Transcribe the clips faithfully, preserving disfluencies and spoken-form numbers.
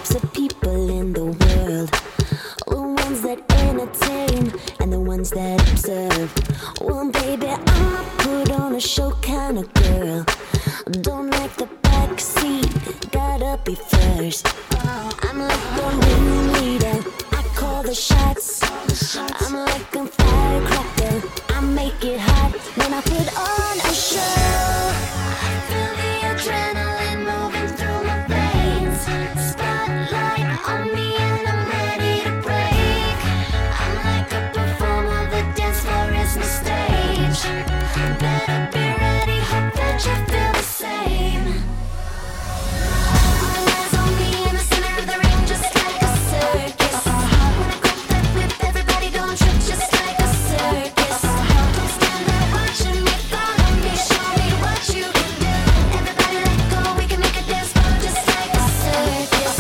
types of people in the world. The ones that entertain and the ones that observe. Well, baby, I'm a put on a show kind of girl. Don't like the back seat, gotta be first. I'm like the ringleader, I call the shots. I'm like a firecracker, I make it hot when I put on a show. Feel the adrenaline moving through my veins. Spotlight on me and I'm ready to break. I'm like a performer, the dance floor is my stage. Better be ready, hope that you feel the same. All eyes on me in the center of the ring, just like a circus. When I grab that whip, everybody don't trip, just like a circus. Don't stand there watching me, follow me, show me what you can do. Everybody let go, we can make a dance floor just like a circus.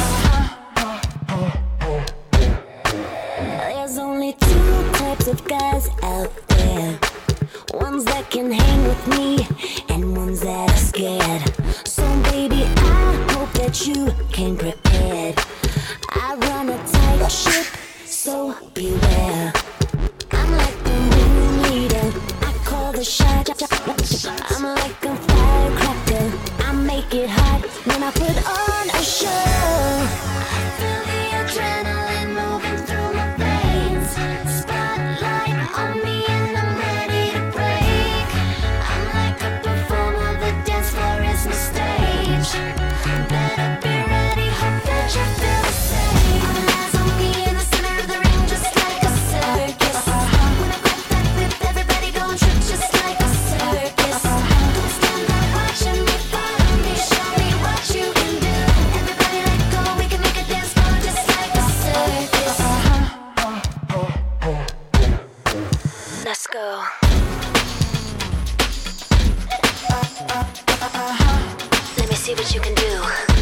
There's only two types of guys out there. Ones that can hang with me and ones that are scared. So baby, I hope that you came prepared. I run a tight ship, so beware. I'm like the ringleader, I call the shot. I'm like a firecracker, I make it hot when I put on a show. Feel the adrenaline moving through my veins. Spotlight on me and I'm ready to break. I'm like a performer, the dance floor is my stage. Better be ready, hope that you feel the same. All eyes on me in the center of the ring, just like a circus. When I grab that whip, everybody gon' trip, just like a circus. Don't stand there watching me, follow me, show me what you can do. Everybody let go, we can make a dance floor just like a circus. Let's go. Let me see what you can do.